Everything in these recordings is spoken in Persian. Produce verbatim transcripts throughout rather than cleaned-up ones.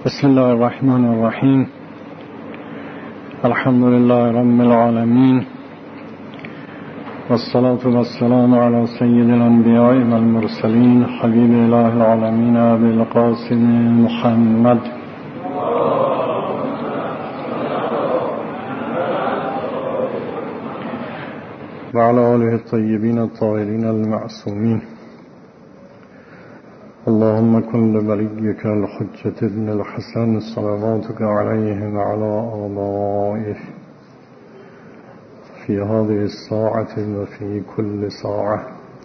بسم الله الرحمن الرحیم. الحمد لله رب العالمین والصلاة والسلام على سید الانبیاء والمرسلین حبیب اله العالمین ابی القاسم محمد و علی آله الطیبین الطاهرین المعصومین. اللهم كن لوليك الحجة ابن الحسن صلواتك عليه وعلى آبائه في هذه الساعة وفي كل ساعة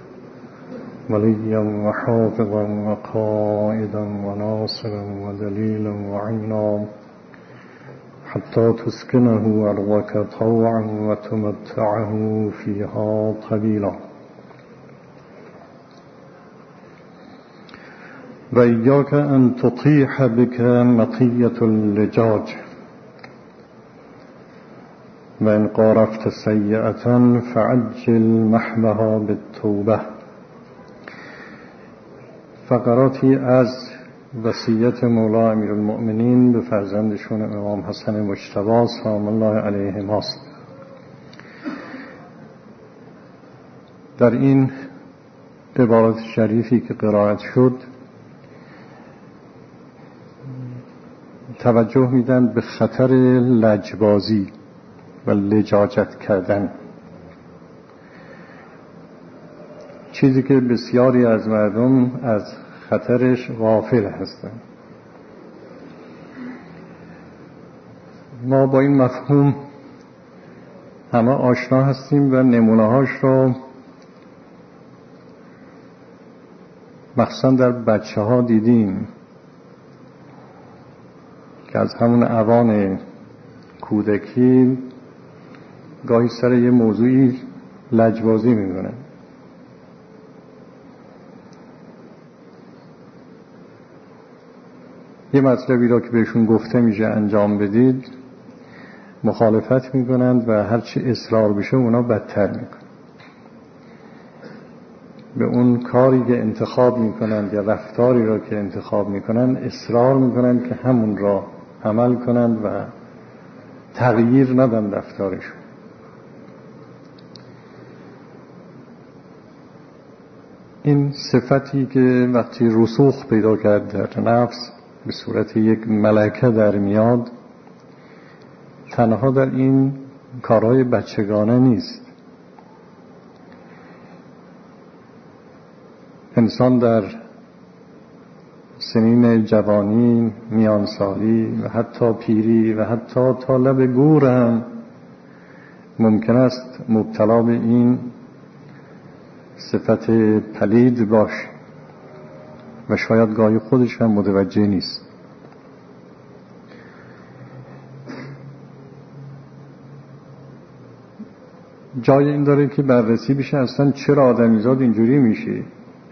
وليا وحافظا وقائدا وناصرا ودليلا وعينا حتى تسكنه أرضك طوعا وتمتعه فيها طويلا. و ایاک ان تطیح بک مطیة اللجاج و ان قارفت سیئة فعجل محوها بالتوبه. فقراتی از وصیت مولا امیرالمؤمنین به فرزندشون امام حسن مجتبی سلام الله علیه ماست. در این عبارت شریفی که قرائت شد توجه میدن به خطر لجبازی و لجاجت کردن، چیزی که بسیاری از مردم از خطرش غافل هستند. ما با این مفهوم همه آشنا هستیم و نمونه‌هاش رو مخصوصا در بچه ها دیدیم که از همون اوان کودکی گاهی سر یه موضوعی لجبازی میکنه. یه مطلبی را که بهشون گفته میشه انجام بدید مخالفت میکنند و هرچی اصرار بشه اونا بدتر میکنن. به اون کاری که انتخاب میکنند یا رفتاری را که انتخاب میکنند اصرار میکنند که همون را عمل کنند و تغییر ندن رفتارشون. این صفتی که وقتی رسوخ پیدا کرد در نفس به صورت یک ملکه در میاد، تنها در این کارهای بچگانه نیست. انسان در سنین جوانی، میانسالی و حتی پیری و حتی تا لب گور هم ممکن است مبتلا به این صفت پلید باشه و شاید گاهی خودش هم متوجه نیست. جای این داره که بررسی بشه اصلا چرا آدمیزاد اینجوری میشه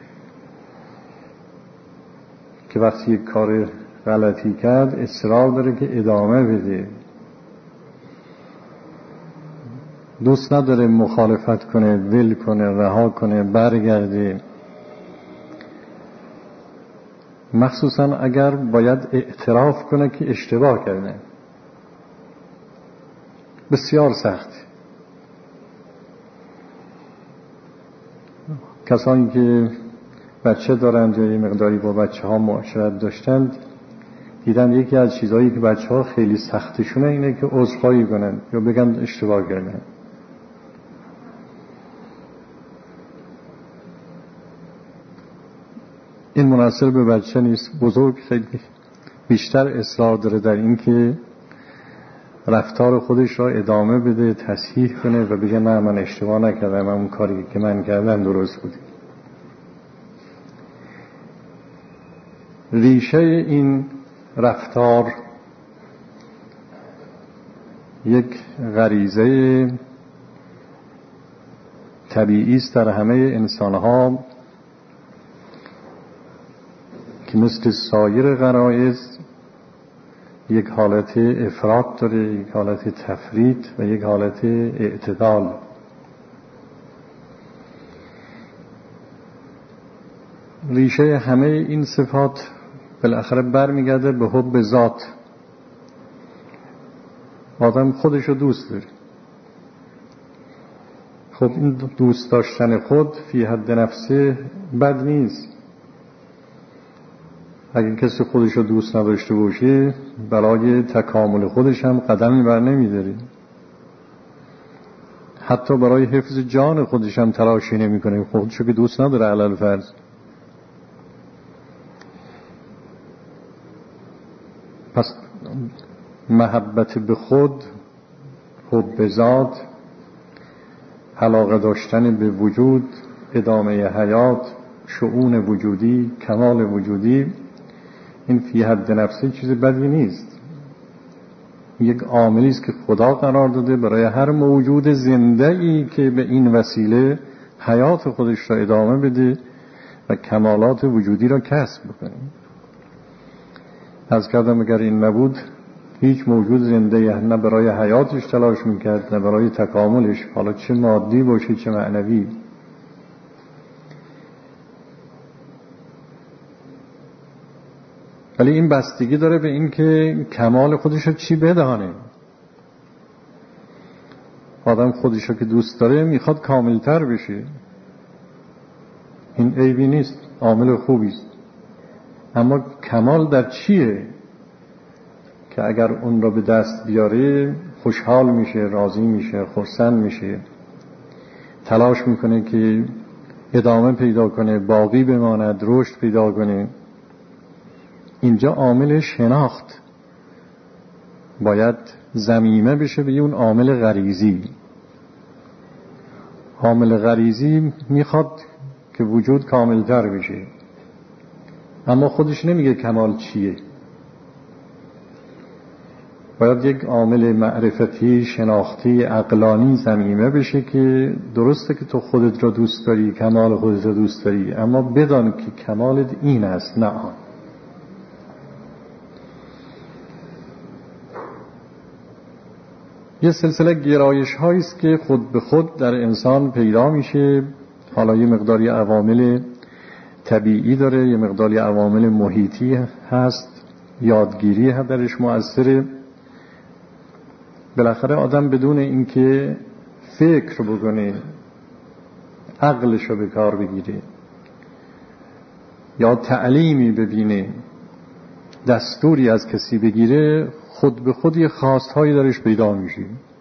که وقتی یک کار غلطی کرد اصرار داره که ادامه بده، دوست نداره مخالفت کنه، ول کنه، رها کنه، برگرده، مخصوصا اگر باید اعتراف کنه که اشتباه کرده. بسیار سخت. کسانی که بچه دارند یا یه مقداری با بچه ها معاشرت داشتند دیدن یکی از چیزهایی که بچه ها خیلی سختشونه اینه که عذرخواهی کنن یا بگن اشتباه کردن. این منحصر به بچه نیست، بزرگ خیلی بیشتر اصرار داره در این که رفتار خودش را ادامه بده، تصحیح کنه و بگه نه من اشتباه نکردم، من اون کاری که من کردم درست بود. ریشه این رفتار یک غریزه طبیعی است در همه انسان‌ها که مثل سایر غرایز یک حالت افراط داره، یک حالت تفریط و یک حالت اعتدال. ریشه همه این صفات بالاخره برمیگرده به حب ذات. آدم خودشو دوست داره. خب این دوست داشتن خود فی حد نفسه بد نیست. اگه کسی خودشو دوست نداشته باشه برای تکامل خودش هم قدمی بر نمیداره، حتی برای حفظ جان خودش هم تلاشی نمی کنه، خودشو که دوست نداره علل فرض. پس محبت به خود، حب ذات، علاقه داشتن به وجود، ادامه حیات، شؤون وجودی، کمال وجودی، این فی حد نفسه چیز بدی نیست. یک عاملی است که خدا قرار داده برای هر موجود زنده ای که به این وسیله حیات خودش را ادامه بده و کمالات وجودی را کسب بکنه. از کردم اگر این نبود هیچ موجود زنده نه برای حیاتش تلاش میکرد نه برای تکاملش، حالا چه مادی باشه چه معنوی. ولی این بستگی داره به این که کمال خودش رو چی بدانه. آدم خودش رو که دوست داره میخواد کاملتر بشه، این عیبی نیست، عامل خوبی است. اما کمال در چیه که اگر اون رو به دست بیاره خوشحال میشه، راضی میشه، خرسند میشه، تلاش میکنه که ادامه پیدا کنه، باقی بماند، رشد پیدا کنه. اینجا عامل شناخت باید ضمیمه بشه به اون عامل غریزی. عامل غریزی میخواد که وجود کاملتر بشه، اما خودش نمیگه کمال چیه. باید یک عامل معرفتی، شناختی، عقلانی ضمیمه بشه که درسته که تو خودت را دوست داری، کمال خودت را دوست داری، اما بدان که کمالت این است نه آن. یه سلسله گرایش هایی است که خود به خود در انسان پیدا میشه. حالا یه مقداری عوامل طبیعی داره، یه مقداری عوامل محیطی هست، یادگیری هم درش مؤثره. بالاخره آدم بدون اینکه فکر بکنه، عقلش رو به کار بگیره یا تعلیمی ببینه، دستوری از کسی بگیره، خود به خود یه خواستهایی درش پیدا میشه.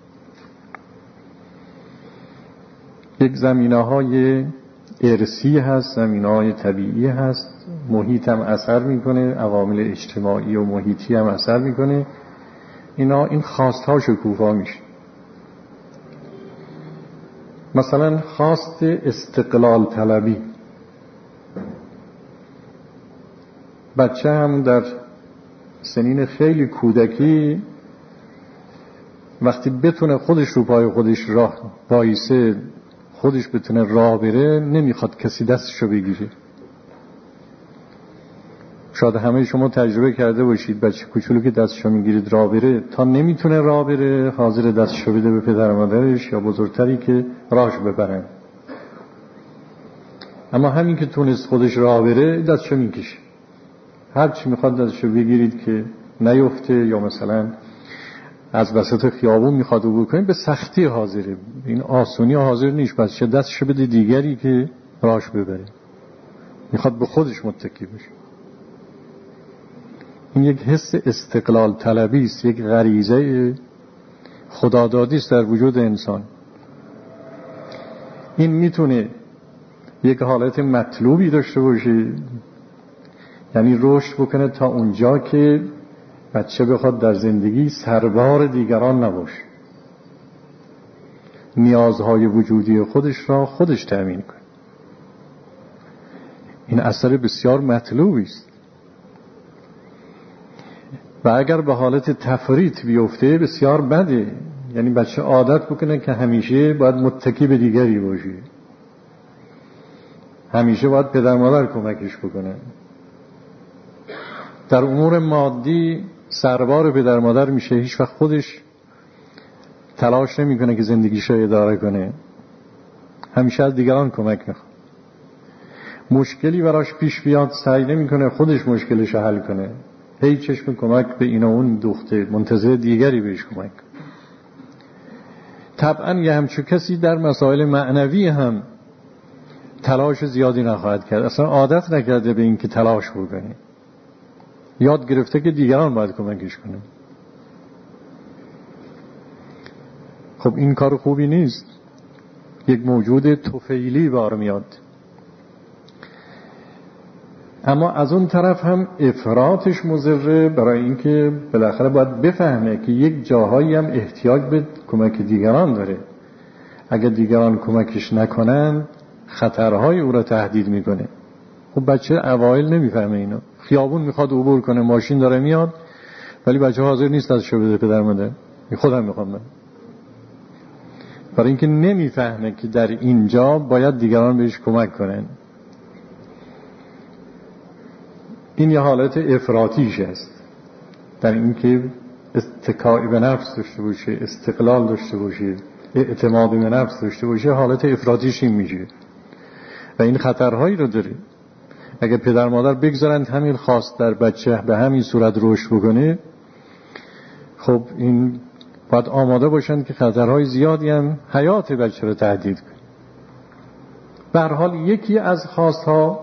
یک زمینه های ارثی هست، زمینه های طبیعی هست، محیط هم اثر میکنه، عوامل اجتماعی و محیطی هم اثر میکنه. اینا این خواستها شکوفا میشه. مثلا خواست استقلال طلبی. بچه هم در سنین خیلی کودکی وقتی بتونه خودش رو پای خودش راه وایسه، خودش بتونه راه بره، نمیخواد کسی دستشو بگیره. شاید همه شما تجربه کرده باشید بچه کوچولو که دستشو میگیرید راه بره، تا نمیتونه راه بره حاضر دستشو بده به پدر و مادرش یا بزرگتری که راهشو ببرن. اما همین که تونست خودش راه بره دستشو میکشه. هر چی میخواد دستشو بگیرید که نیفته، یا مثلا از وسط خیابون میخواد عبور کنه به سختی حاضره. این آسونی حاضر نیست، بس چه دستشو بده دیگری که راهش ببره. میخواد به خودش متکی بشه. این یک حس استقلال طلبی است، یک غریزه خدادادی است در وجود انسان. این میتونه یک حالت مطلوبی داشته باشه، یعنی رشد بکنه تا اونجا که بچه بخواد در زندگی سربار دیگران نباشه، نیازهای وجودی خودش را خودش تأمین کنه. این اثر بسیار مطلوبی است. و اگر به حالت تفریط بیفته بسیار بده. یعنی بچه عادت بکنه که همیشه باید متکی به دیگری باشه، همیشه باید پدر مادر کمکش بکنه. در امور مادی سربار پدر مادر میشه، هیچ وقت خودش تلاش نمیکنه که زندگیشو اداره کنه، همیشه از دیگران کمک میخواد. مشکلی براش پیش بیاد سعی نمیکنه خودش مشکلش رو حل کنه، هی چشم کمک به این و اون دوخته، منتظر دیگری بهش کمک. طبعا یه همچون کسی در مسائل معنوی هم تلاش زیادی نخواهد کرد، اصلا عادت نکرده به این که تلاش بکنه، یاد گرفته که دیگران باید کمکش کنه. خب این کار خوبی نیست، یک موجود طفیلی بار میاد. اما از اون طرف هم افراطش مضره، برای اینکه بالاخره باید بفهمه که یک جاهایی هم احتیاج به کمک دیگران داره. اگر دیگران کمکش نکنن خطرهای او را تهدید میکنه. خب بچه اوایل نمیفهمه اینو، خیابون میخواد عبور کنه، ماشین داره میاد، ولی بچه حاضر نیست ازشو بده پدر مادر، خودم میخوام من. برای اینکه نمیفهمه که در اینجا باید دیگران بهش کمک کنن. این یه حالت افراطیش است، در اینکه اتکائی به نفس داشته باشه، استقلال داشته باشه، اعتماد به نفس داشته باشه، حالت افراطیش این میشه و این خطرهایی رو داره. اگه پدر مادر بگذارند همین خواست در بچه به همین صورت رشد بکنه، خب این باید آماده باشند که خطرهای زیادی هم حیات بچه رو تهدید کنه. به هر حال یکی از خواستها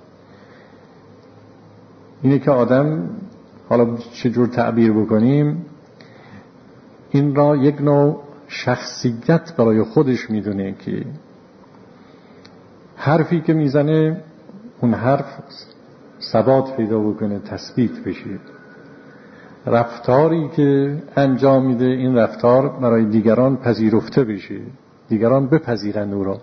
اینه که آدم، حالا چجور تعبیر بکنیم، این را یک نوع شخصیت برای خودش میدونه که حرفی که میزنه اون حرف ثبات پیدا بکنه، تثبیت بشه. رفتاری که انجام میده این رفتار برای دیگران پذیرفته بشه، دیگران بپذیرند او را.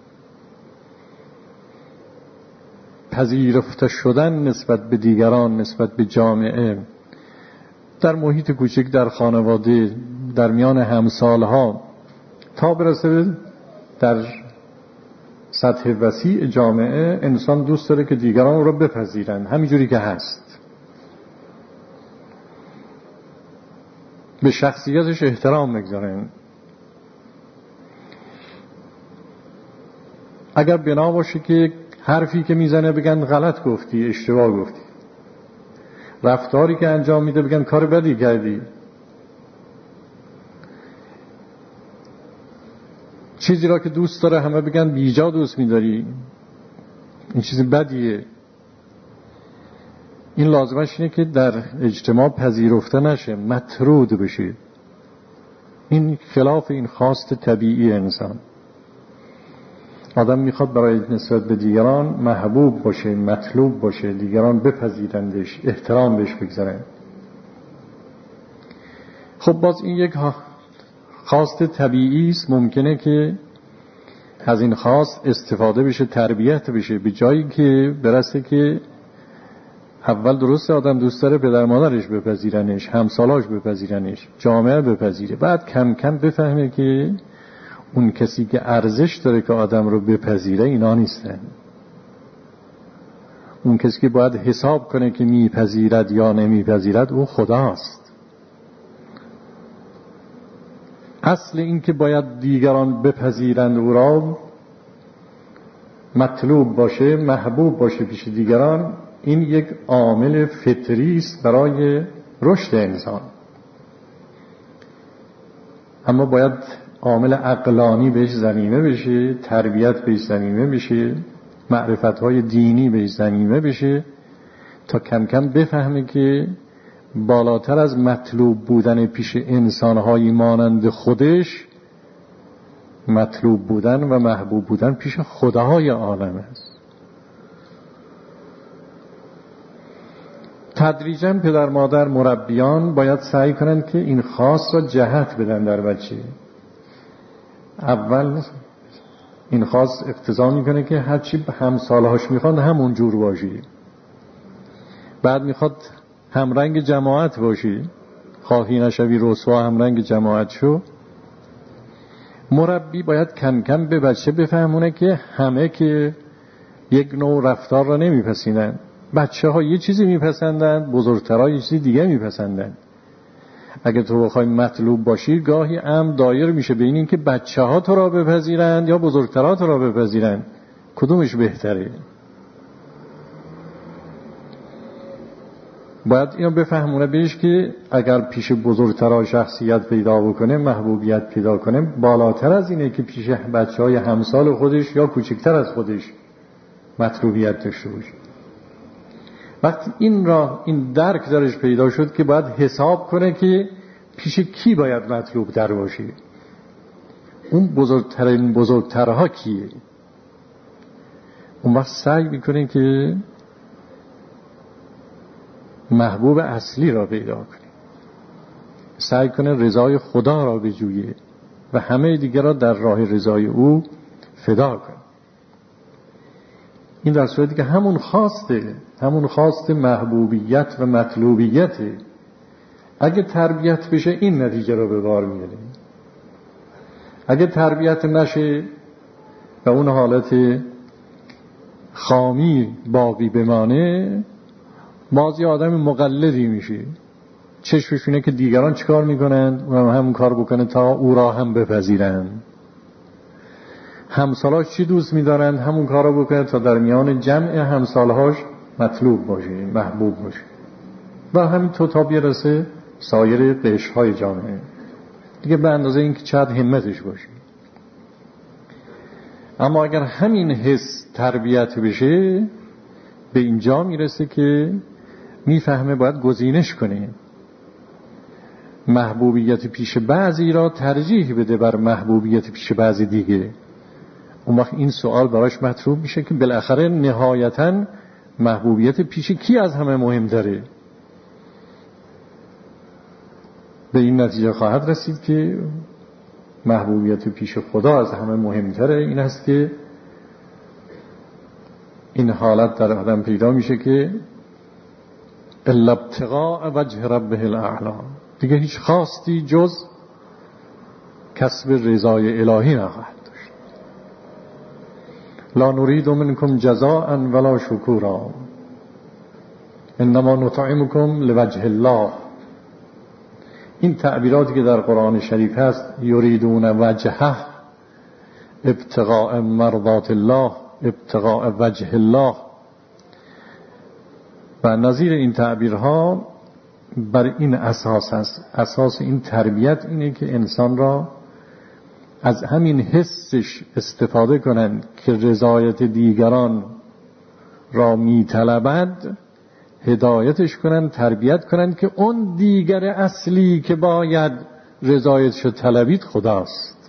پذیرفته شدن نسبت به دیگران، نسبت به جامعه، در محیط کوچک، در خانواده، در میان همسالها، تا برسه در سطح وسیع جامعه، انسان دوست داره که دیگران او را بپذیرند همینجوری که هست، به شخصیتش احترام بگذارن. اگر بنا باشه که حرفی که میزنه بگن غلط گفتی، اشتباه گفتی، رفتاری که انجام میده بگن کار بدی کردی، چیزی را که دوست داره همه بگن بیجا دوست میداری، این چیز بدیه. این لازمش اینه که در اجتماع پذیرفته نشه، مطرود بشه. این خلاف این خواست طبیعی انسان. آدم میخواد برای نسبت به دیگران محبوب باشه، مطلوب باشه، دیگران بپذیرندش، احترام بهش بگذارن. خب باز این یک خواست طبیعی است، ممکنه که از این خواست استفاده بشه، تربیت بشه، به جایی که برسه که اول درسته آدم دوست داره پدر مادرش بپذیرنش، همسالاش بپذیرنش، جامعه بپذیره، بعد کم کم بفهمه که اون کسی که ارزش داره که آدم رو بپذیره اینا نیستن. اون کسی که باید حساب کنه که میپذیرد یا نمیپذیرد او خداست. اصل این که باید دیگران بپذیرند او را، مطلوب باشه، محبوب باشه پیش دیگران، این یک عامل فطری است برای رشد انسان. اما باید عامل عقلانی بهش ضمیمه بشه، تربیت بهش ضمیمه بشه، معرفت‌های دینی بهش ضمیمه بشه، تا کم کم بفهمه که بالاتر از مطلوب بودن پیش انسان‌های مانند خودش، مطلوب بودن و محبوب بودن پیش خداهای عالم است. تدریجاً پدر مادر، مربیان باید سعی کنند که این خاص را جهت بدن در بچه. اول این خاص اقتضا میکنه که هرچی همسالهاش میخواد همون جور باشی، بعد میخواد همرنگ جماعت باشی، خواهی نشوی رسوا همرنگ جماعت شو. مربی باید کم کم به بچه بفهمونه که همه که یک نوع رفتار را نمیپسندن. بچه ها یه چیزی میپسندن، بزرگترها یه چیزی دیگه میپسندن. اگه تو بخوای مطلوب باشی، گاهی امر دایر میشه بین این که بچه ها تو را بپذیرند یا بزرگترها تو را بپذیرند، کدومش بهتره؟ باید اینو بفهمونه بهش که اگر پیش بزرگترها شخصیت پیدا بکنه، محبوبیت پیدا کنه، بالاتر از اینه که پیش بچهای همسال خودش یا کوچکتر از خودش مطلوبیت داشته باشه. وقتی این راه، این درک درش پیدا شد که باید حساب کنه که پیش کی باید مطلوب در باشه، اون بزرگترین بزرگترها کیه، اون وقت سعی میکنه که محبوب اصلی را پیدا کنه، سعی کنه رضای خدا را بجویه و همه دیگر را در راه رضای او فدا کنه. این در صورتی که همون خواسته همون خواست محبوبیت و مطلوبیته. اگه تربیت بشه این نتیجه رو به بار میاره. اگه تربیت نشه و اون حالت خامی باقی بمانه، بازی آدم مقلدی میشه، چشمش اینه که دیگران چیکار میکنند اونم هم همون کار بکنه تا او را هم بپذیرند، همسالاش چی دوست میدارند همون کار را بکنه تا در میان جمع همسالهاش مطلوب باشه، محبوب باشه و همین تو تا برسه سایر قشرهای جامعه دیگه به اندازه این که چقدر همتش باشه. اما اگر همین حس تربیت بشه، به اینجا میرسه که میفهمه باید گزینش کنه، محبوبیت پیش بعضی را ترجیح بده بر محبوبیت پیش بعضی دیگه. اون وقت این سوال براش مطروح میشه که بالاخره نهایتاً محبوبیت پیش کی از همه مهم داره؟ به این نتیجه خواهد رسید که محبوبیت پیش خدا از همه مهمتره. این است که این حالت در آدم پیدا میشه که الا ابتغاء وجه ربه الاعلی، دیگه هیچ خواستی جز کسب رضای الهی نخواهد داشت. لا نريد منكم جزاء ولا شکورا انما نطعمكم لوجه الله. این تعبیراتی که در قرآن شریف هست، یریدون وجهه، ابتغاء مرضات الله، ابتغاء وجه الله و نظیر این تعبیرها بر این اساس است. اساس این تربیت اینه که انسان را از همین حسش استفاده کنند که رضایت دیگران را میطلبد، هدایتش کنند، تربیت کنند که اون دیگر اصلی که باید رضایتش طلبید خداست.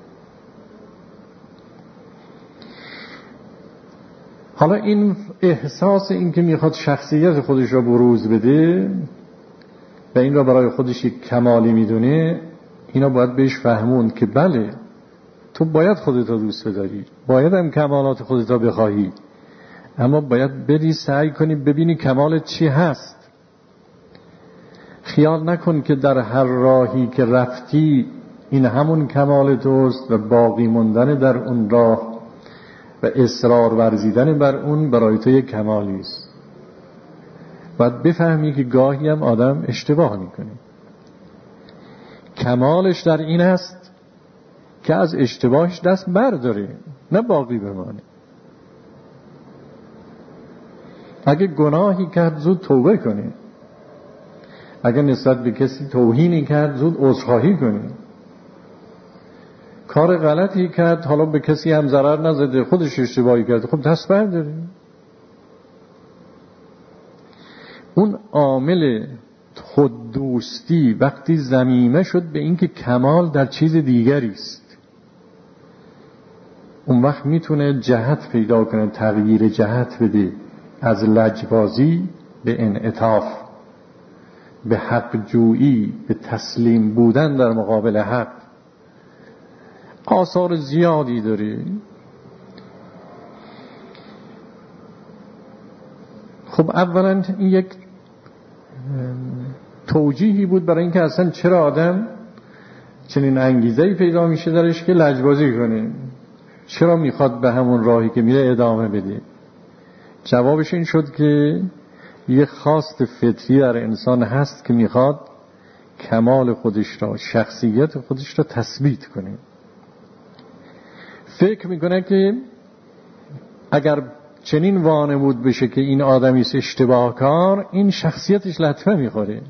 حالا این احساس این که میخواد شخصیت خودش را بروز بده و این را برای خودش یک کمالی میدونه، اینا باید بهش فهموند که بله تو باید خودت را دوست بداری، باید هم کمالات خودت را بخواهی، اما باید بری سعی کنی ببینی کمالت چی هست. خیال نکن که در هر راهی که رفتی این همون کمال توست و باقی موندن در اون راه و اصرار ورزیدن بر اون برای تو یک کمالی است. باید بفهمی که گاهی هم آدم اشتباه میکنه. کمالش در این است که از اشتباهش دست برداره، نه باقی بمانه. اگه گناهی کرد زود توبه کنی، اگه نسبت به کسی توهینی کرد زود عذرخواهی کنی، کار غلطی کرد حالا به کسی هم ضرر نزده خودش اشتباهی کرد، خب دست برداری. اون عامل خود دوستی وقتی ضمیمه شد به اینکه کمال در چیز دیگری است، اون وقت میتونه جهت پیدا کنه، تغییر جهت بده، از لجبازی به انعطاف، به حق جویی، به تسلیم بودن در مقابل حق. آثار زیادی داره. خب اولا این یک توجیهی بود برای اینکه اصلا چرا آدم چنین انگیزه‌ای پیدا میشه درش که لجبازی کنه، چرا میخواد به همون راهی که میره ادامه بده. جوابش این شد که یه خواست فطری در انسان هست که میخواد کمال خودش را، شخصیت خودش را تثبیت کنه. فکر میکنه که اگر چنین وانمود بشه که این آدمی است اشتباه کار، این شخصیتش لطمه میخوره.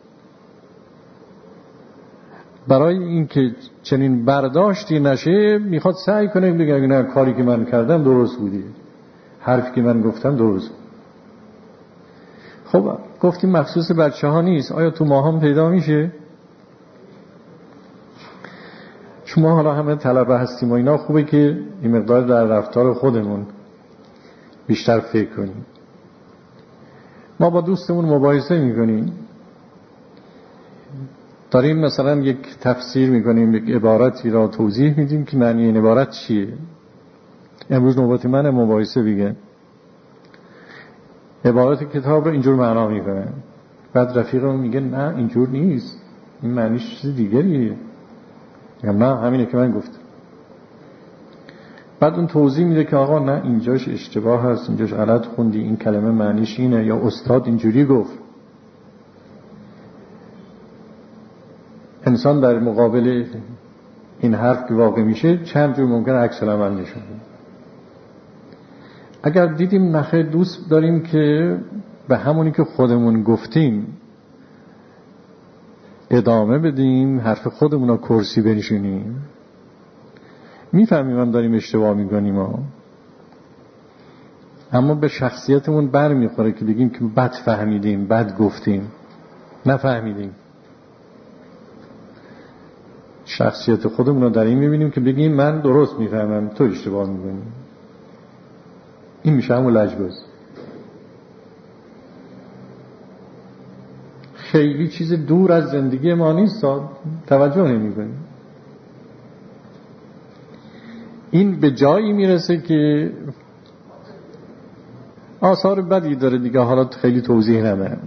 برای اینکه چنین برداشتی نشه میخواد سعی کنه بگه نه کاری که من کردم درست بودی، حرفی که من گفتم درست بود. خب گفتیم مخصوص بچه ها نیست، آیا تو ما هم پیدا میشه؟ شما حالا همه طلبه هستیم و اینا، خوبه که این مقدار در رفتار خودمون بیشتر فکر کنیم. ما با دوستمون مباحثه میکنیم، داریم مثلا یک تفسیر میکنیم، یک عبارتی را توضیح میدیم که معنی این عبارت چیه. امروز نوبت من مباحثه بگه عبارت کتاب رو اینجور معنا میکنه، بعد رفیقم میگه نه اینجور نیست، این معنیش چیز دیگریه. میگم نه همینه که من گفتم. بعد اون توضیح میده که آقا نه اینجاش اشتباه هست، اینجاش غلط خوندی، این کلمه معنیش اینه، یا استاد اینجوری گفت. انسان در مقابل این حرف که واقع میشه چند جور ممکن عکس العمل نشون بده. اگر دیدیم نخیر دوست داریم که به همونی که خودمون گفتیم ادامه بدیم، حرف خودمون رو کرسی بنشینیم، میفهمیم هم داریم اشتباه میکنیم ها. اما به شخصیتمون بر میخوره که بگیم که بد فهمیدیم، بد گفتیم، نفهمیدیم. شخصیت خودمون رو در این میبینیم که بگیم من درست میفهمم، تو اشتباه میکنی. این میشه همون لجباز. خیلی چیز دور از زندگی ما نیست، توجه نمی‌کنیم. این به جایی میرسه که آثار بدی داره دیگه، حالا خیلی توضیح نمیدم.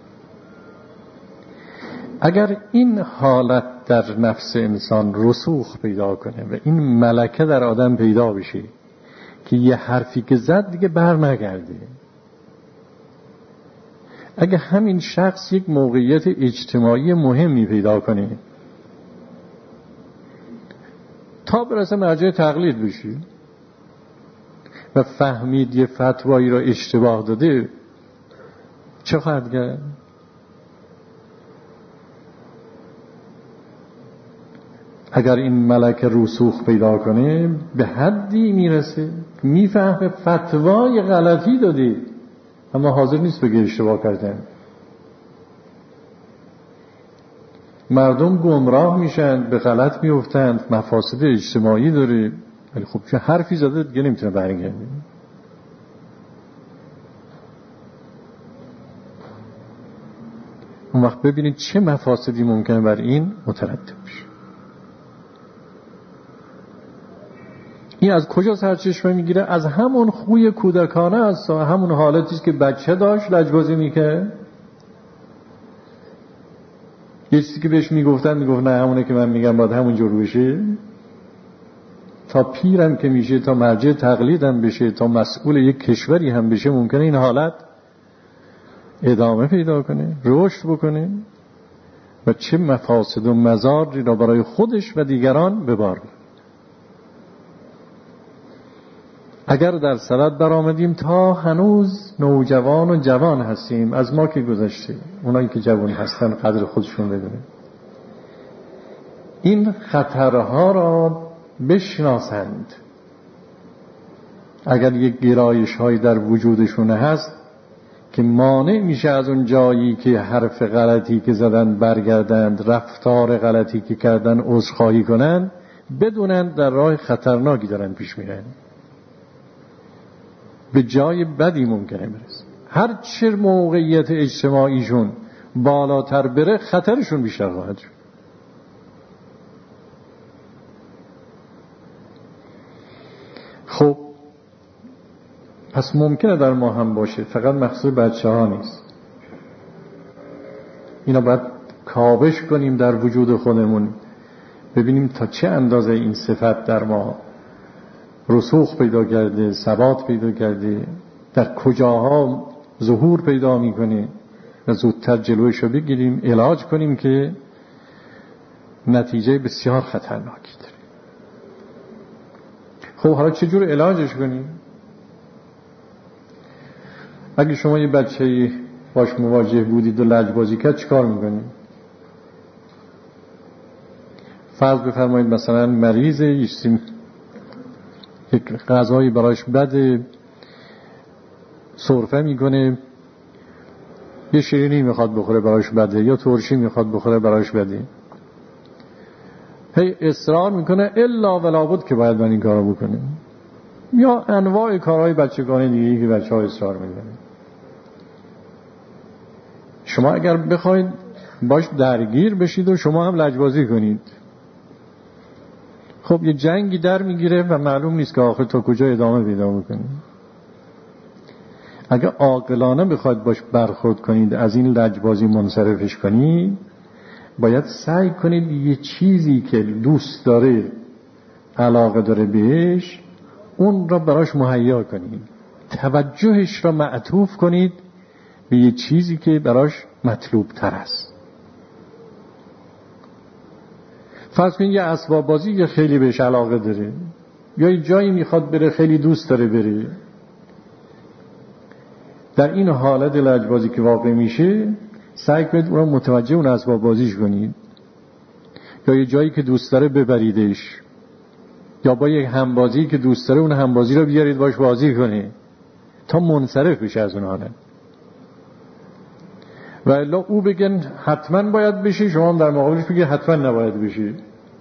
اگر این حالت در نفس انسان رسوخ پیدا کنه و این ملکه در آدم پیدا بشه که یه حرفی که زد دیگه بر نگرده، اگه همین شخص یک موقعیت اجتماعی مهمی پیدا کنه تا برسه مرجع تقلید بشی و فهمید یه فتوایی را اشتباه داده، چه خواهد کرد؟ اگر این ملکه رسوخ پیدا کنه به حدی میرسه میفهمه فتوای غلطی داده اما حاضر نیست بگه اشتباه کردن. مردم گمراه میشن، به غلط میفتند، مفاسد اجتماعی داره، ولی خب چه حرفی زده دیگه نمیتونه برگرده. اون وقت ببینید چه مفاسدی ممکنه بر این مترتب بشه. این از کجا سرچشمه میگیره؟ از همون خوی کودکانه است، همون حالتی که بچه داشت لجبازی میکرد. یه چیزی که بهش میگفتن میگفت نه همونه که من میگم باید همون جور بشه. تا پیرم که میشه، تا مرجع تقلیدم بشه، تا مسئول یک کشوری هم بشه، ممکنه این حالت ادامه پیدا کنه، رشد بکنه و چه مفاسد و مضاری را برای خودش و دیگران به بار بیاره. اگر در سرد برآمدیم تا هنوز نوجوان و جوان هستیم، از ما که گذشته، اونایی که جوان هستن قدر خودشون بدونه، این خطرها را بشناسند. اگر یک گرایش هایی در وجودشون هست که مانع میشه از اون جایی که حرف غلطی که زدن برگردند، رفتار غلطی که کردن عذرخواهی کنند، بدونن در راه خطرناکی دارن پیش میرن، به جای بدی ممکنه برسه. هر چه موقعیت اجتماعیشون بالاتر بره خطرشون بیشتر خواهد شد. خب پس ممکنه در ما هم باشه، فقط مخصوص بچه ها نیست. اینا باید کاوش کنیم در وجود خودمون، ببینیم تا چه اندازه این صفت در ما رسوخ پیدا کرده، ثبات پیدا کرده، در کجاها ظهور پیدا میکنه و زودتر جلوش رو بگیریم، علاج کنیم که نتیجه بسیار خطرناکی داره. خب حالا چجور علاجش کنیم؟ اگه شما یه بچه باش مواجه بودید و لجبازی کرد چیکار میکنید؟ فرض بفرمایید مثلا مریضه، یک غذایی برایش بده، سرفه میکنه، یه شیرینی میخواد بخوره برایش بده، یا ترشی میخواد بخوره برایش بده، هی اصرار میکنه الا ولا بد که باید من این کارو بکنه، یا انواع کارهای بچگانه دیگه که بچه ها اصرار میکنه. شما اگر بخواید باش درگیر بشید و شما هم لجبازی کنید، خب یه جنگی در میگیره و معلوم نیست که آخر تا کجا ادامه پیدا بکنید. اگر عاقلانه بخواید باش برخورد کنید، از این لجبازی منصرفش کنید، باید سعی کنید یه چیزی که دوست داره، علاقه داره بهش، اون را براش مهیا کنید، توجهش را معطوف کنید به یه چیزی که براش مطلوب تر است. فرض کنید یه اسباب بازی که خیلی بهش علاقه داره، یا یه جایی میخواد بره خیلی دوست داره بره، در این حالت لجبازی که واقع میشه سعی کنید اون رو متوجه اون اسباب بازیش کنید، یا یه جایی که دوست داره ببریدش، یا با یک همبازی که دوست داره اون همبازی رو بیارید باش بازی کنه تا منصرف بشه از اون حالت. و الا او بگن حتما باید بشی، شما هم در مقابلش بگید حتما نباید بشی.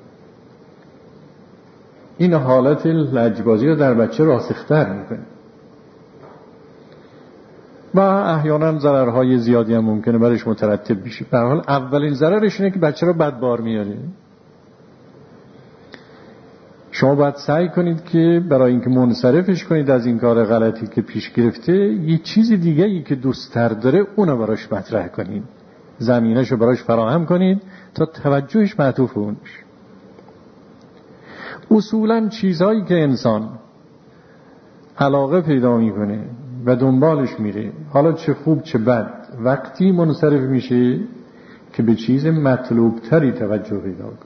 این حالت لجبازی رو در بچه راسختر میکنه و احیانا ضررهای زیادی هم ممکنه برش مترتب بشه. به هر حال اولین ضررش اینه که بچه رو بدبار میاره. شما باید سعی کنید که برای اینکه منصرفش کنید از این کار غلطی که پیش گرفته، یه چیز دیگه ای که دوست تر داره اونو براش مطرح کنید، زمینه‌شو براش فراهم کنید تا توجهش معطوف اون بشه. اصولاً چیزهایی که انسان علاقه پیدا میکنه و دنبالش میره، حالا چه خوب چه بد، وقتی منصرف میشه که به چیز مطلوب تری توجه پیدا کنه.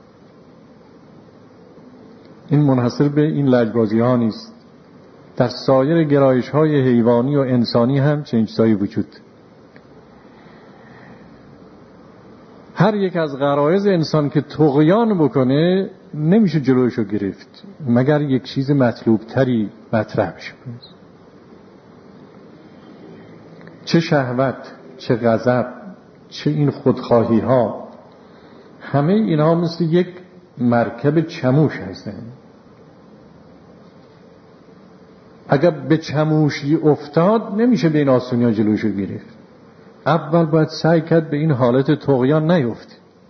این منحصر به این لجبازی ها نیست، در سایر گرایش های حیوانی و انسانی هم چنین چیزایی وجود. هر یک از غرایز انسان که طغیان بکنه نمیشه جلوشو گرفت مگر یک چیز مطلوب تری مطرح بشه. چه شهوت، چه غضب، چه این خودخواهی ها، همه اینها مثل یک مرکب چموش هستن. اگر به چموشی افتاد نمیشه به این آسونی ها جلوشو گرفت. اول باید سعی کرد به این حالت طغیان نیفته.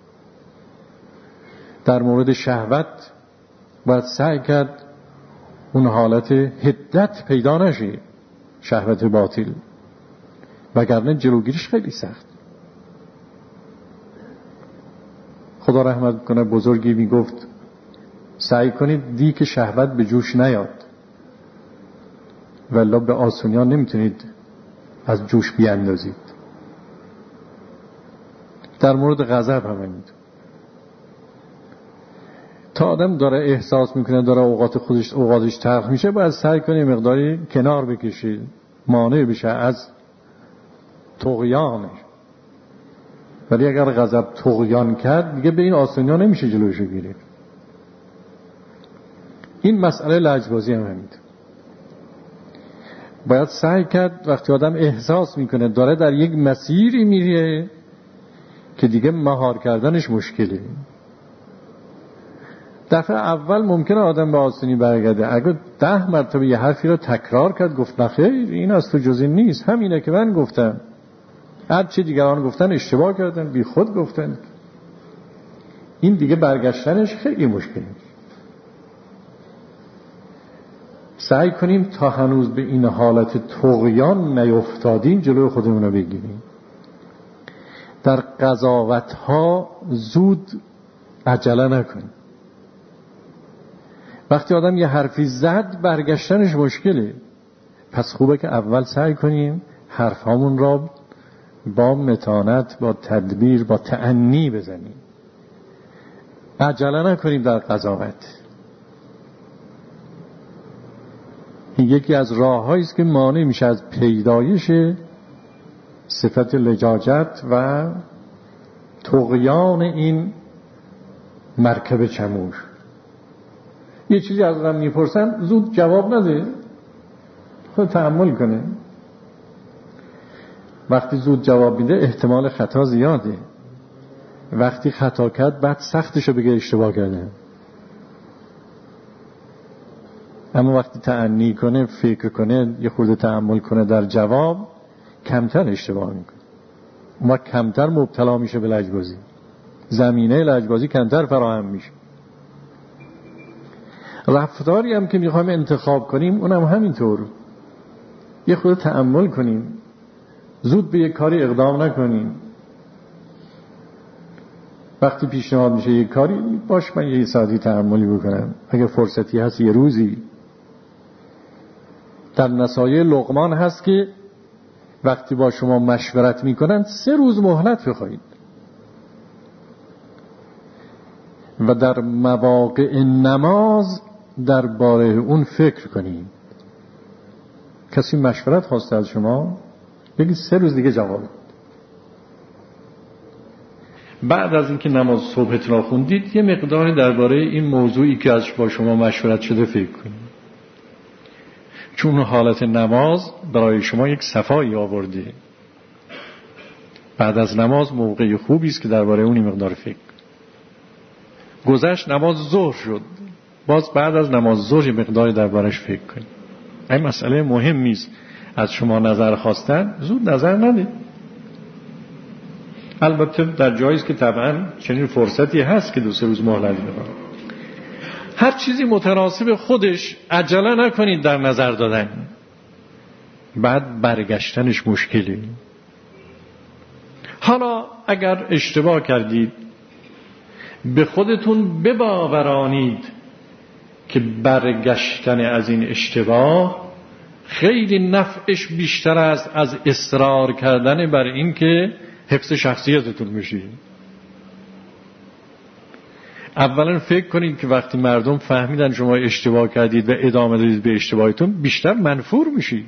در مورد شهوت باید سعی کرد اون حالت حدت پیدا نشه، شهوت باطل، وگرنه جلوگیریش خیلی سخت. خدا رحمت کنه بزرگی میگفت سعی کنید دیک شهوت به جوش نیاد، والله به آسونی ها نمیتونید از جوش بیاندازید. در مورد غضب هم همین، تا آدم داره احساس میکنه داره اوقات خودش اوقاتش تلخ میشه، باید سعی کنه مقداری کنار بکشه، مانع بشه از طغیانش. ولی اگر غضب طغیان کرد دیگه به این آسونی ها نمیشه جلوشو گرفت. این مسئله لجبازی هم همین، باید سعی کرد وقتی آدم احساس میکنه داره در یک مسیری میره که دیگه مهار کردنش مشکله. دفعه اول ممکنه آدم به آسونی برگرده، اگر ده مرتبه یه حرفی رو تکرار کرد، گفت نخیر این از تو جز این نیست، همینه که من گفتم، هر چی دیگران گفتن اشتباه کردن، بی خود گفتن، این دیگه برگشتنش خیلی مشکله. سعی کنیم تا هنوز به این حالت طغیان نیفتادیم جلوی خودمون رو بگیریم. در قضاوت ها زود عجله نکنیم. وقتی آدم یه حرفی زد برگشتنش مشکله، پس خوبه که اول سعی کنیم حرف هامون را با متانت، با تدبیر، با تأنی بزنیم، عجله نکنیم در قضاوت. این یکی از راه‌هایی است که مانع میشه از پیدایش صفت لجاجت و طغیان این مرکب چموش. یه چیزی از آدم میپرسن زود جواب نده، خود تأمل کنه. وقتی زود جواب میده احتمال خطا زیاده. وقتی خطا کرد بعد سختشو بگه اشتباه کرده. اما وقتی تأنی کنه، فکر کنه، یه خورده تأمل کنه در جواب، کمتر اشتباه میکنه. ما کمتر مبتلا میشه به لجبازی، زمینه لجبازی کمتر فراهم میشه. رفتاری هم که میخوایم انتخاب کنیم اونم همینطور. یه خورده تأمل کنیم، زود به یک کاری اقدام نکنیم. وقتی پیشنهاد میشه یک کاری، باش من یه ساعتی تأملی بکنم، اگه فرصتی هست یه روزی. در نصایح لقمان هست که وقتی با شما مشورت میکنن سه روز مهلت بخواید و در مواقع نماز درباره اون فکر کنید. کسی مشورت خواسته از شما، بگید سه روز دیگه جواب. بعد از اینکه نماز صبحتون را خوندید یه مقداری درباره این موضوعی که از با شما مشورت شده فکر کنید، چون حالت نماز برای شما یک صفایی آورده. بعد از نماز موقع خوبی است که درباره اون مقدار فکر. گذشت نماز ظهر شد، باز بعد از نماز ظهر مقداری دربارش فکر کنید. این مسئله مهمی است. از شما نظر خواستن زود نظر نده. البته در جایی است که طبعا چنین فرصتی هست که دو سه روز مهلت بخواید. هر چیزی متناسب خودش، عجله نکنید در نظر دادن، بعد برگشتنش مشکلی. حالا اگر اشتباه کردید به خودتون بباورانید که برگشتن از این اشتباه خیلی نفعش بیشتر است از اصرار کردن بر این که حفظ شخصیتتون میشه. اولا فکر کنید که وقتی مردم فهمیدن شما اشتباه کردید و ادامه دادید به اشتباهتون، بیشتر منفور میشید.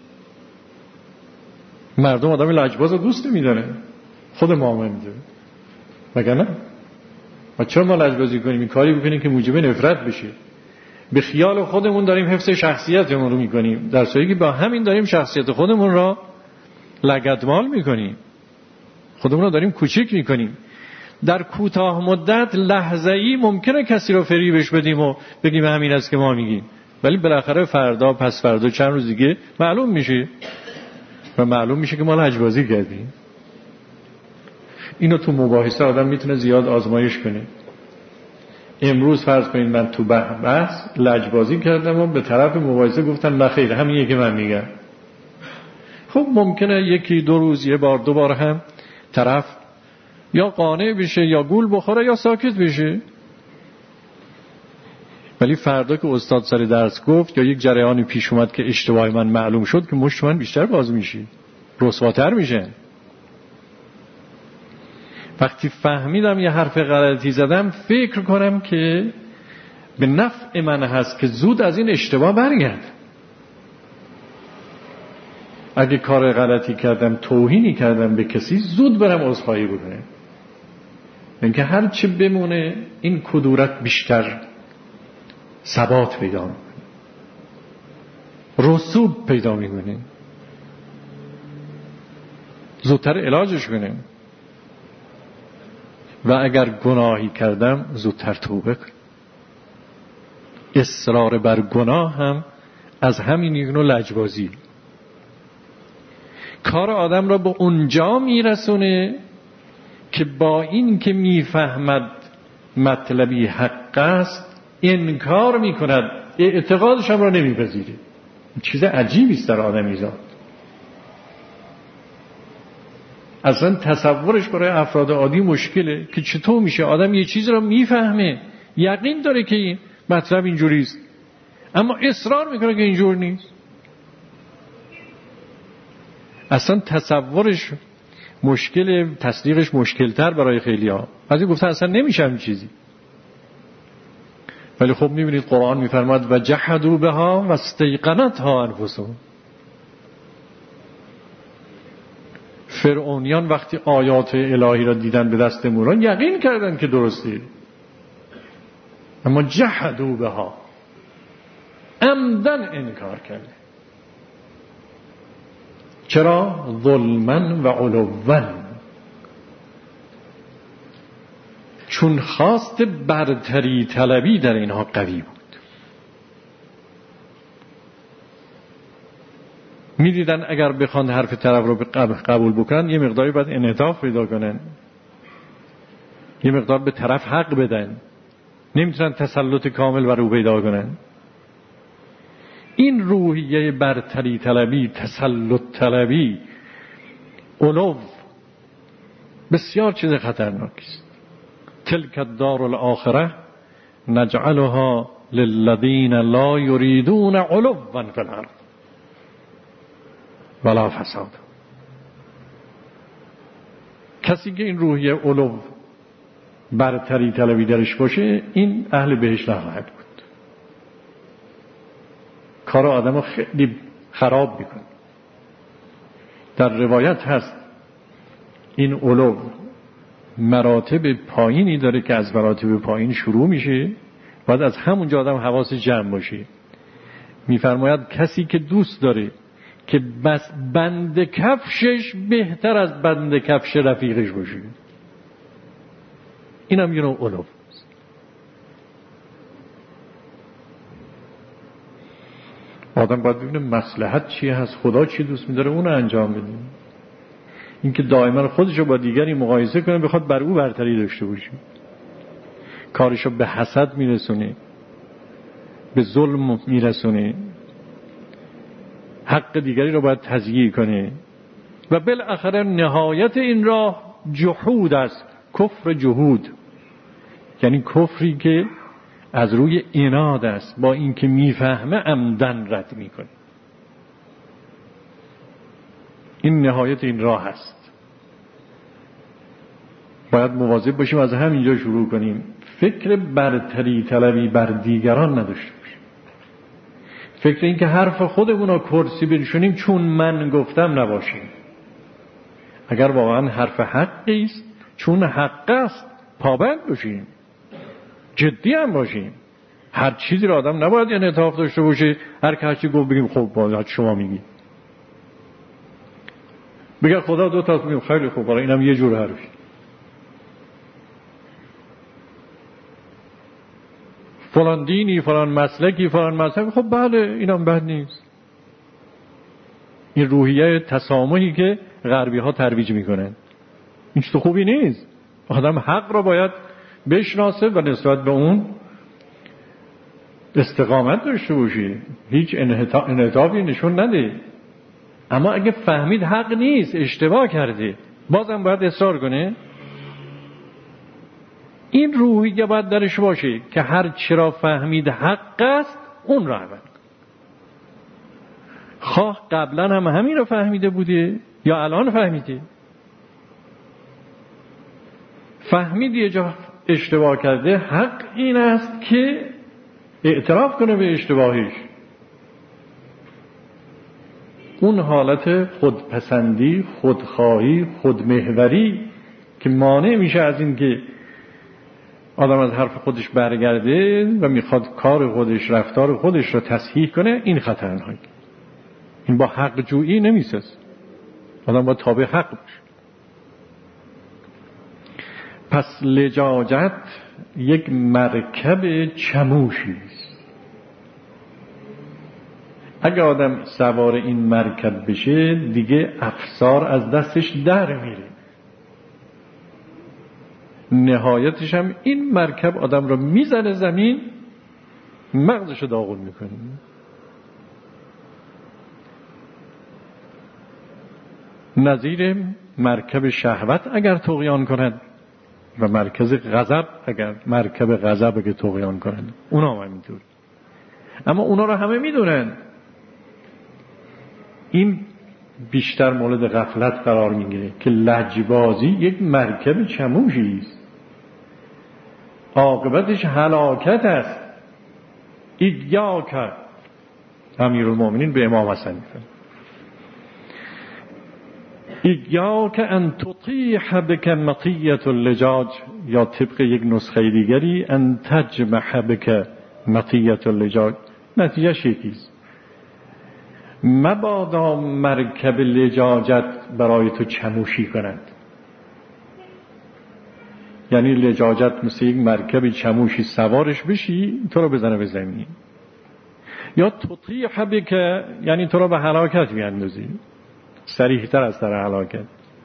مردم آدم لجباز رو دوست نمیداره، خود ما هم میداره، مگر نه؟ ما چرا ما لجبازی کنیم؟ این کاری بکنیم که موجب نفرت بشه. به خیال خودمون داریم حفظ شخصیتمون رو میکنیم، در صورتی که با همین داریم شخصیت خودمون را لگدمال میکنیم، خودمون رو داریم کوچیک میکنیم. در کوتاه مدت لحظه‌ای ممکنه کسی رو فریبش بدیم و بگیم همین است که ما میگیم، ولی بالاخره فردا پس فردا چند روز دیگه معلوم میشه و معلوم میشه که ما لجبازی کردیم. اینو تو مباحثه آدم میتونه زیاد آزمایش کنه. امروز فرض کنید من تو بحث لجبازی کردم و به طرف مباحثه گفتم نخیر همینیه که من میگم. خب ممکنه یکی دو روز یه بار دو بار هم طرف یا قانع بشه یا گول بخوره یا ساکت بشه، ولی فردا که استاد سر درس گفت یا یک جریانی پیش اومد که اشتباه من معلوم شد که مشت من بیشتر باز میشه، رسواتر میشه. وقتی فهمیدم یه حرف غلطی زدم فکر کنم که به نفع من هست که زود از این اشتباه برگرد. اگه کار غلطی کردم، توهینی کردم به کسی، زود برم عذرخواهی بکنم. اینکه هر چی بمونه این کدورت بیشتر ثبات پیدا میکنه، رسوب پیدا میکنه، زودتر علاجش کنیم. و اگر گناهی کردم زودتر توبه کنم. اصرار بر گناه هم از همین یک نوع لجبازی. کار آدم را به اونجا میرسونه که با این که میفهمد مطلبی حق است انکار میکند، اعتقادش هم را نمیپذیره. چیز عجیبی است در آدمیزاد. اصلا تصورش برای افراد عادی مشکله که چطور میشه آدم یه چیز را میفهمه، یقین داره که این مطلب اینجوری است، اما اصرار میکنه که اینجور نیست. اصلا تصورش مشکل، تصدیقش مشکلتر برای خیلی ها. از این گفته اصلا نمیشه همین چیزی. ولی خب میبینید قرآن میفرماد و جحدوا بها و استیقنتها انفسهم. فرعونیان وقتی آیات الهی را دیدن به دست موسی یقین کردن که درسته، اما جحدوا بها، عمدن انکار کردن. چرا؟ ظلمن و علوا، چون خواست برتری طلبی در اینها قوی بود. می دیدن اگر بخوان حرف طرف رو قبول بکنن یه مقداری باید انعطاف پیدا کنن، یه مقدار به طرف حق بدن، نمیتونن تسلط کامل بر او پیدا کنن. این روحیه برتری طلبی، تسلط طلبی، علو، بسیار چیز خطرناکی است. تلک الدار الاخره نجعلها للذین لا یریدون علوا فی الارض ولا فساد. کسی که این روحیه علو، برتری طلبی درش باشه، این اهل بهشت نخواهد بود. کار آدمو خیلی خراب میکنه. در روایت هست این علو مراتب پایینی داره که از مراتب پایین شروع میشه، باید از همونجا آدم حواس جمع باشه. میفرماید کسی که دوست داره که بس بند کفشش بهتر از بند کفش رفیقش باشه، این هم یه نوع علو است. آدم باید ببینه مصلحت چیه هست، خدا چی دوست می‌داره اون رو انجام بده. این که دائما خودش رو با دیگری مقایسه کنه بخواد بر او برتری داشته باشه، کارش رو به حسد میرسونه، به ظلم میرسونه، حق دیگری رو باید تضییع کنه و بالاخره نهایت این راه جحود است، کفر جهود، یعنی کفری که از روی عناد است، با اینکه میفهمه عمدن رد میکنه. این نهایت این راه است. باید مواظب باشیم از همینجا شروع کنیم، فکر برتری طلبی بر دیگران نداشته باشیم، فکر این که حرف خودمون رو کرسی بنشونیم چون من گفتم نباشیم. اگر واقعا حرف حقی است، چون حق است پابند باشیم، جدی هم باشیم. هر چیزی رو آدم نباید انعطاف داشته باشه، هر کسی گفت بگیم خب باید شما میگی، بگه خدا دو تا میگم خیلی خوب، برای اینم یه جور حرفی. فلان دینی، فلان مسلکی، فلان مذهبی، خب بله اینم بد نیست. این روحیه تسامحی که غربی ها ترویج میکنن این چیز خوبی نیست. آدم حق را باید بشناسه و نسبت به اون استقامت داشته باشه، هیچ انعطافی نشون نده. اما اگه فهمید حق نیست، اشتباه کرده، بازم باید اصرار کنه. این روحیه باید درش باشه که هر چرا فهمید حق است اون را عمل کنه، خواه قبلا هم همین رو فهمیده بوده یا الان فهمیده. فهمید یه جا اشتباه کرده، حق این است که اعتراف کنه به اشتباهش. اون حالت خودپسندی، خودخواهی، خودمحوری که مانع میشه از این که آدم از حرف خودش برگرده و میخواد کار خودش، رفتار خودش رو تصحیح کنه، این خطرناکه. این با حق جویی نمیسازه. آدم با تابع حق باشه. پس لجاجت یک مرکب چموشی است. اگه آدم سوار این مرکب بشه دیگه افسار از دستش در میره. نهایتش هم این مرکب آدم رو میزنه زمین، مغزش رو داغون میکنه. نظیر مرکب شهوت اگر طغیان کند و مرکز غضب اگر مرکب غضب اگر طغیان کند، اونا هم همینطور. اما اونا رو همه میدونن. این بیشتر مورد غفلت قرار میگیره که لجبازی یک مرکب چموشی است، عاقبتش هلاکت است. ایاک امیرالمومنین به امام حسن میفرماید ایاک ان تطیح بک مطیة اللجاج، یا طبق یک نسخه دیگری ان تجمح بک مطیة اللجاج. نتیجه شیکیست مبادا مرکب لجاجت برای تو چموشی کند. یعنی لجاجت مثل یک مرکب چموشی سوارش بشی تو رو بزنه به زمین. یا تطیح بک یعنی تو رو به هلاکت بیندازی، صریح‌تر از در هلاکت.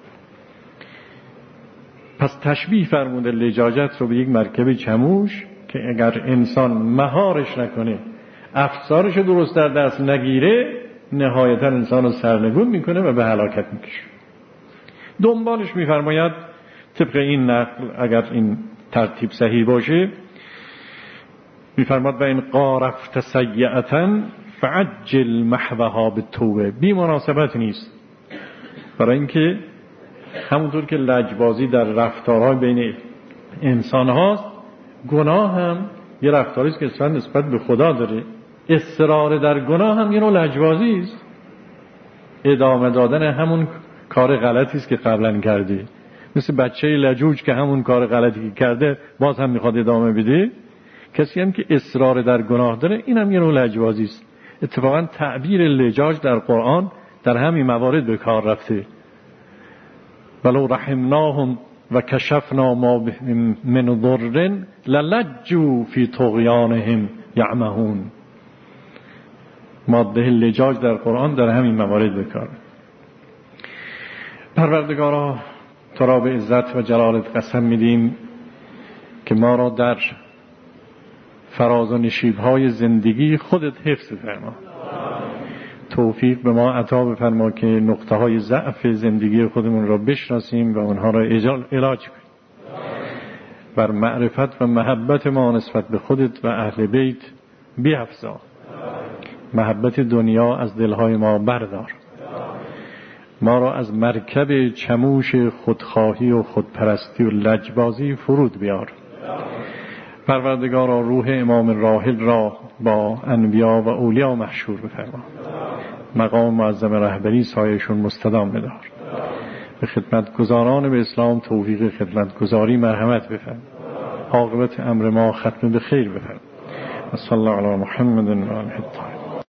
پس تشبیه فرموده لجاجت رو به یک مرکب چموش که اگر انسان مهارش نکنه، افسارش درست در دست نگیره، نهایتا انسان رو سرنگون میکنه و به هلاکت میکشه. دنبالش میفرماید طبق این نقل اگر این ترتیب صحیح باشه، میفرماد و این قارفت سیئتا فعجل محوها بالتوبه. بی مناسبت نیست، برای اینکه همونطور که لجبازی در رفتارهای بین انسان هاست، گناه هم یه رفتاری است که اصلا نسبت به خدا داره. اصرار در گناه هم یه نوع لجبازی است، ادامه دادن همون کار غلطی است که قبلا کرده. مثل بچه لجوج که همون کار غلطی که کرده باز هم میخواد ادامه بده. کسی هم که اصرار در گناه داره این هم یه نوع لجبازی است. اتفاقا تعبیر لجاج در قرآن در همین موارد به کار رفته. ولو رحمناهم و کشفنا ما بهم من ضر للجوا فی طغیانهم یعمهون. ماده لجاج در قرآن در همین موارد به کار. پروردگارا تو را به عزت و جلالت قسم میدیم که ما را در فراز و نشیب‌های زندگی خودت حفظ فرما. توفیق به ما عطا بفرما که نقطه های ضعف زندگی خودمون را بشناسیم و اونها را علاج کنیم. بر معرفت و محبت ما نسبت به خودت و اهل بیت بیفزا. محبت دنیا از دلهای ما بردار. ما را از مرکب چموش خودخواهی و خودپرستی و لجبازی فرود بیار. پروردگارا روح امام راحل را با انبیا و اولیا محشور بفرما. مقام معظم رهبری سایشون مستدام بدار. به خدمتگزاران به اسلام توفیق خدمتگزاری مرحمت بفرما. عاقبت امر ما ختم به خیر بفرما. صلی الله علی محمد و آله الطاهرین.